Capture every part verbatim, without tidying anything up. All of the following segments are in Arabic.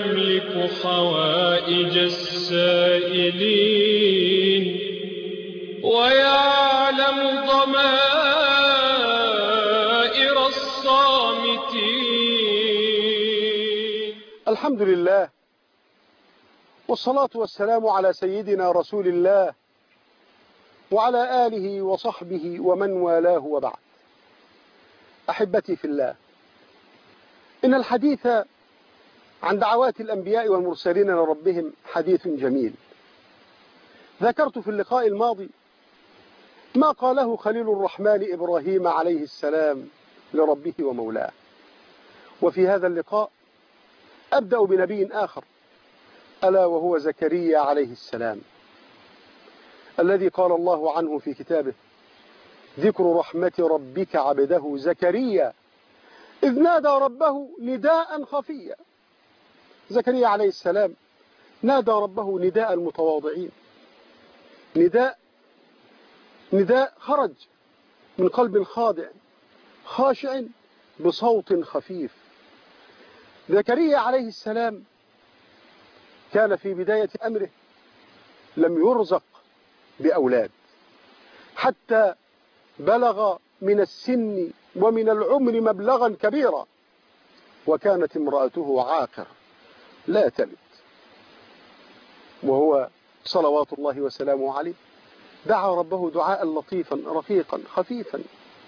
يملك حوائج السائلين ويعلم ضمائر الصامتين. الحمد لله، والصلاة والسلام على سيدنا رسول الله وعلى آله وصحبه ومن والاه، وبعد. أحبتي في الله، إن الحديث عن دعوات الأنبياء والمرسلين لربهم حديث جميل. ذكرت في اللقاء الماضي ما قاله خليل الرحمن إبراهيم عليه السلام لربه ومولاه، وفي هذا اللقاء أبدأ بنبي آخر، ألا وهو زكريا عليه السلام، الذي قال الله عنه في كتابه: ذكر رحمة ربك عبده زكريا إذ نادى ربه نداء خفيا. زكريا عليه السلام نادى ربه نداء المتواضعين، نداء نداء خرج من قلب خاضع خاشع بصوت خفيف. زكريا عليه السلام كان في بداية أمره لم يرزق بأولاد، حتى بلغ من السن ومن العمر مبلغا كبيرا، وكانت امرأته عاقر لا تلد، وهو صلوات الله وسلامه عليه دعا ربه دعاء لطيفا رقيقا خفيفا: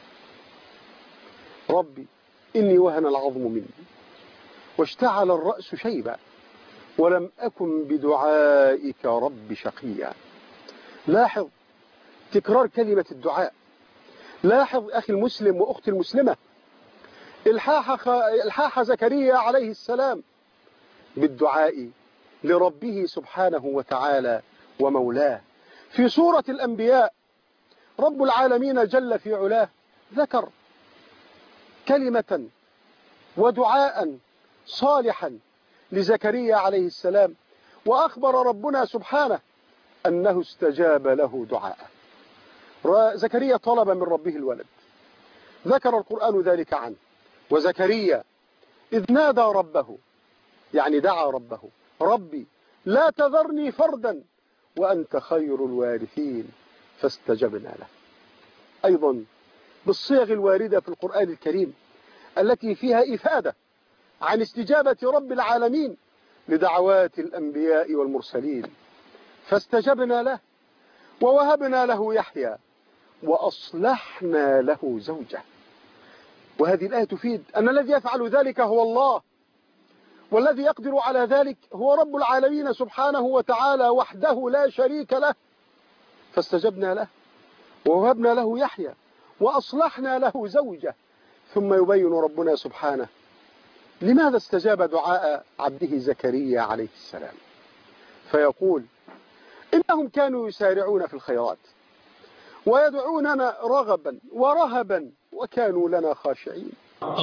ربي إني وهن العظم مني واشتعل الرأس شيبا ولم أكن بدعائك رب شقيا. لاحظ تكرار كلمة الدعاء، لاحظ أخي المسلم وأختي المسلمة الحاح, خ... الحاح زكريا عليه السلام بالدعاء لربه سبحانه وتعالى ومولاه. في سورة الأنبياء رب العالمين جل في علاه ذكر كلمة ودعاء صالحا لزكريا عليه السلام، وأخبر ربنا سبحانه أنه استجاب له دعاءه. زكريا طلب من ربه الولد، ذكر القرآن ذلك عنه: وزكريا إذ نادى ربه، يعني دعا ربه: ربي لا تذرني فردا وأنت خير الوارثين، فاستجبنا له. أيضا بالصيغ الواردة في القرآن الكريم التي فيها إفادة عن استجابة رب العالمين لدعوات الأنبياء والمرسلين: فاستجبنا له ووهبنا له يحيى وأصلحنا له زوجه. وهذه الآية تفيد أن الذي يفعل ذلك هو الله، والذي يقدر على ذلك هو رب العالمين سبحانه وتعالى وحده لا شريك له. فاستجبنا له ووهبنا له يحيى وأصلحنا له زوجه. ثم يبين ربنا سبحانه لماذا استجاب دعاء عبده زكريا عليه السلام، فيقول: إنهم كانوا يسارعون في الخيرات ويدعوننا رغبا ورهبا وكانوا لنا خاشعين.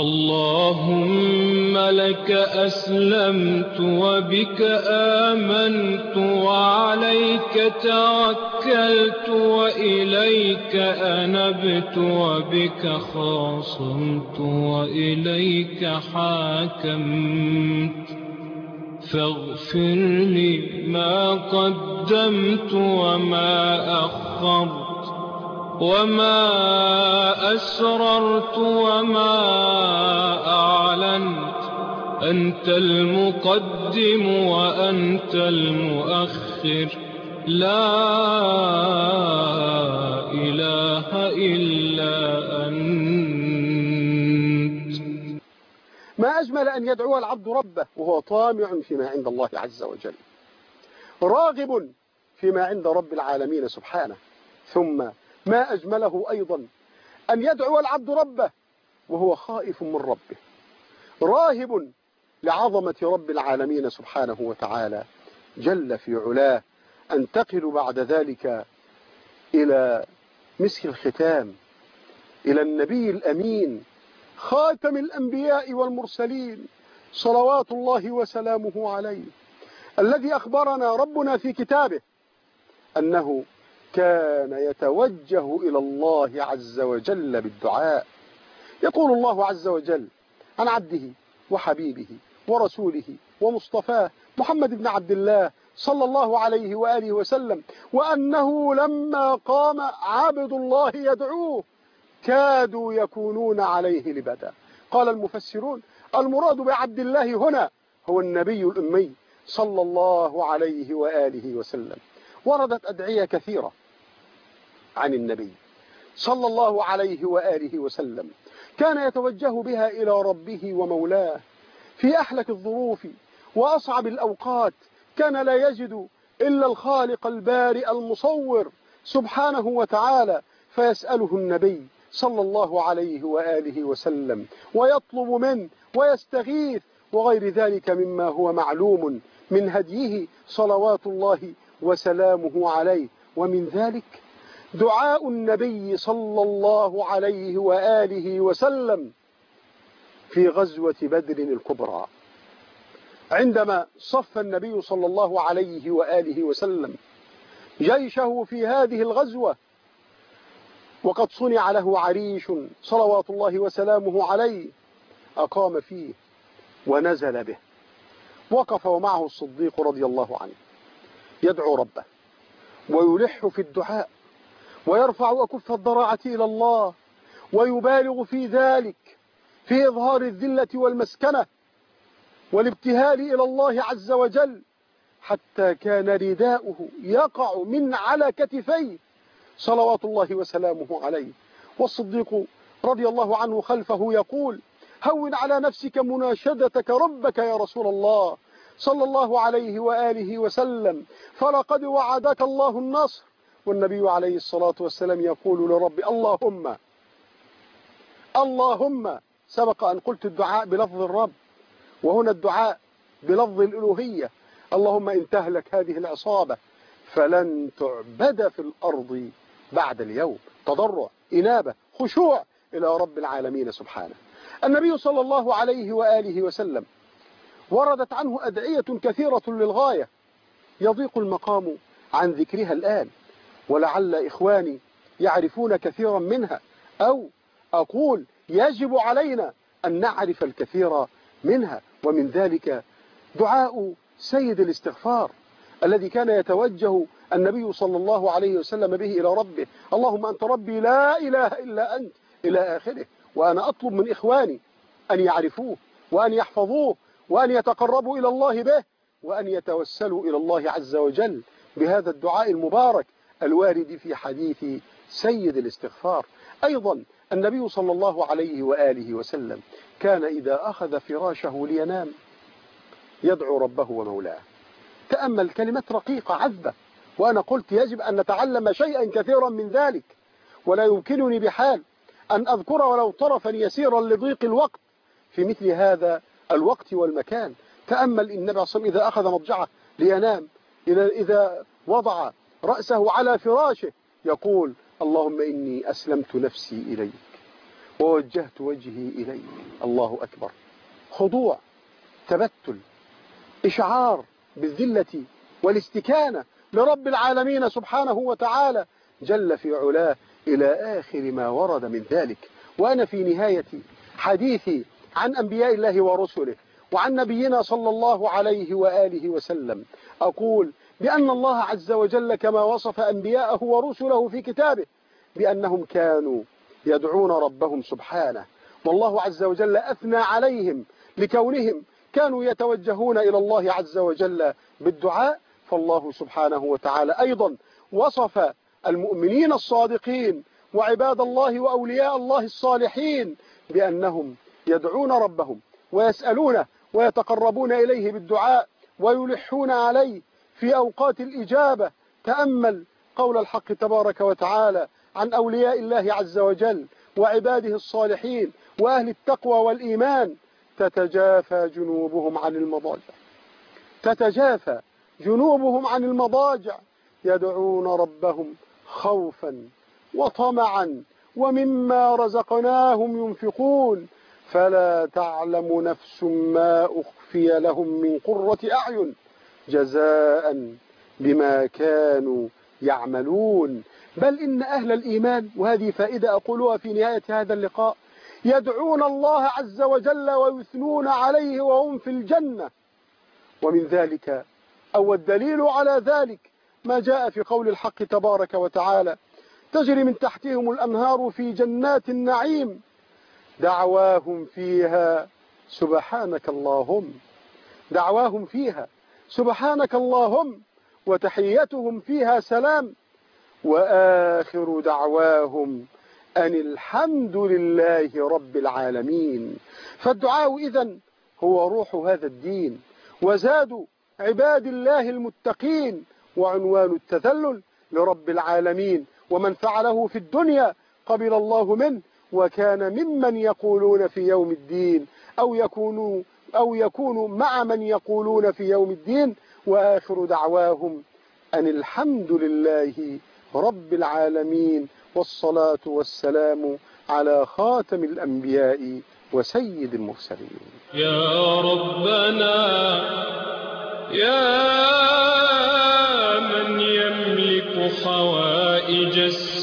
اللهم لك أسلمت وبك آمنت وعليك توكلت وإليك أنبت وبك خاصمت وإليك حاكمت، فاغفر لي ما قدمت وما أخرت وما أسررت وما أعلنت، أنت المقدم وأنت المؤخر، لا إله إلا أنت. ما أجمل أن يدعو العبد ربه وهو طامع فيما عند الله عز وجل، راغب فيما عند رب العالمين سبحانه. ثم ما أجمله أيضا أن يدعو العبد ربه وهو خائف من ربه، راهب لعظمة رب العالمين سبحانه وتعالى جل في علاه. أنتقل بعد ذلك إلى مسك الختام، إلى النبي الأمين خاتم الأنبياء والمرسلين صلوات الله وسلامه عليه، الذي أخبرنا ربنا في كتابه أنه كان يتوجه إلى الله عز وجل بالدعاء. يقول الله عز وجل عن عبده وحبيبه ورسوله ومصطفاه محمد بن عبد الله صلى الله عليه وآله وسلم، وأنه لما قام عبد الله يدعوه كادوا يكونون عليه لبدا. قال المفسرون المراد بعبد الله هنا هو النبي الأمي صلى الله عليه وآله وسلم. وردت أدعية كثيرة عن النبي صلى الله عليه وآله وسلم كان يتوجه بها إلى ربه ومولاه في أحلك الظروف وأصعب الأوقات. كان لا يجد إلا الخالق البارئ المصور سبحانه وتعالى، فيسأله النبي صلى الله عليه وآله وسلم ويطلب منه ويستغيث وغير ذلك مما هو معلوم من هديه صلوات الله وسلامه عليه. ومن ذلك دعاء النبي صلى الله عليه وآله وسلم في غزوة بدر الكبرى، عندما صف النبي صلى الله عليه وآله وسلم جيشه في هذه الغزوة، وقد صنع له عريش صلوات الله وسلامه عليه، أقام فيه ونزل به، وقف ومعه الصديق رضي الله عنه يدعو ربه ويلح في الدعاء ويرفع أكف الضراعة إلى الله ويبالغ في ذلك في إظهار الذلة والمسكنة والابتهال إلى الله عز وجل، حتى كان رداؤه يقع من على كتفيه صلوات الله وسلامه عليه. والصديق رضي الله عنه خلفه يقول هون على نفسك مناشدتك ربك يا رسول الله صلى الله عليه وآله وسلم، فلقد وعدك الله النصر. والنبي عليه الصلاة والسلام يقول لرب اللهم اللهم سبق أن قلت الدعاء بلفظ الرب، وهنا الدعاء بلفظ الألوهية. اللهم إن تهلك هذه العصابة فلن تعبد في الأرض بعد اليوم. تضرع، إنابة، خشوع إلى رب العالمين سبحانه. النبي صلى الله عليه وآله وسلم وردت عنه أدعية كثيرة للغاية يضيق المقام عن ذكرها الآن، ولعل إخواني يعرفون كثيرا منها، أو أقول يجب علينا أن نعرف الكثير منها. ومن ذلك دعاء سيد الاستغفار الذي كان يتوجه النبي صلى الله عليه وسلم به إلى ربه، اللهم أنت ربي لا إله إلا أنت إلى آخره. وأنا أطلب من إخواني أن يعرفوه وأن يحفظوه وأن يتقربوا إلى الله به وأن يتوسلوا إلى الله عز وجل بهذا الدعاء المبارك الوارد في حديث سيد الاستغفار. أيضا النبي صلى الله عليه وآله وسلم كان إذا أخذ فراشه لينام يدعو ربه ومولاه. تأمل كلمات رقيقة عذبة، وأنا قلت يجب أن نتعلم شيئا كثيرا من ذلك، ولا يمكنني بحال أن أذكر ولو طرفا يسيرا لضيق الوقت في مثل هذا الوقت والمكان. تأمل النبي صلى الله عليه وسلم إذا أخذ مضجعه لينام، إذا وضع رأسه على فراشه يقول اللهم إني أسلمت نفسي إليك ووجهت وجهي إليك. الله أكبر. خضوع، تبتل، إشعار بالذلة والاستكانة لرب العالمين سبحانه وتعالى جل في علاه إلى آخر ما ورد من ذلك. وأنا في نهاية حديثي عن أنبياء الله ورسله وعن نبينا صلى الله عليه وآله وسلم أقول بأن الله عز وجل كما وصف أنبياءه ورسله في كتابه بأنهم كانوا يدعون ربهم سبحانه، والله عز وجل أثنى عليهم لكونهم كانوا يتوجهون إلى الله عز وجل بالدعاء. فالله سبحانه وتعالى أيضا وصف المؤمنين الصادقين وعباد الله وأولياء الله الصالحين بأنهم يدعون ربهم ويسألونه ويتقربون إليه بالدعاء ويلحون عليه في أوقات الإجابة. تأمل قول الحق تبارك وتعالى عن أولياء الله عز وجل وعباده الصالحين وأهل التقوى والإيمان تتجافى جنوبهم عن المضاجع تتجافى جنوبهم عن المضاجع يدعون ربهم خوفا وطمعا ومما رزقناهم ينفقون فلا تعلم نفس ما أخفي لهم من قرة أعين جزاء بما كانوا يعملون. بل إن أهل الإيمان، وهذه فائدة أقولها في نهاية هذا اللقاء، يدعون الله عز وجل ويثنون عليه وهم في الجنة ومن ذلك أو الدليل على ذلك ما جاء في قول الحق تبارك وتعالى: تجري من تحتهم الأنهار في جنات النعيم دعواهم فيها سبحانك اللهم دعواهم فيها سبحانك اللهم وتحيتهم فيها سلام وآخر دعواهم أن الحمد لله رب العالمين. فالدعاء إذن هو روح هذا الدين وزاد عباد الله المتقين وعنوان التذلل لرب العالمين، ومن فعله في الدنيا قبل الله منه وكان ممن يقولون في يوم الدين أو يكونوا أو يكونوا مع من يقولون في يوم الدين. وآخر دعواهم أن الحمد لله رب العالمين، والصلاة والسلام على خاتم الأنبياء وسيد المرسلين. يا ربنا يا من يملك حوائج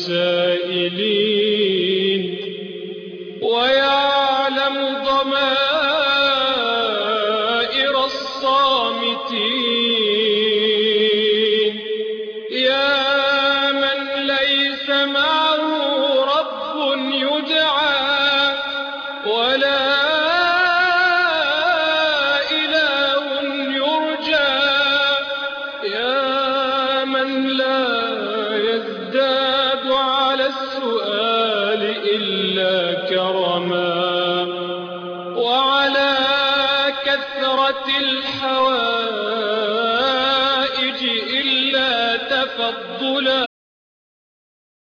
السائلين ويعلم ضمائر الصامتين، يا من ليس معه رب يدعى ولا إله يرجى، يا من لا يزداد على السؤال إلا كرما وعلى كثرة الحوائج إلا تفضلا.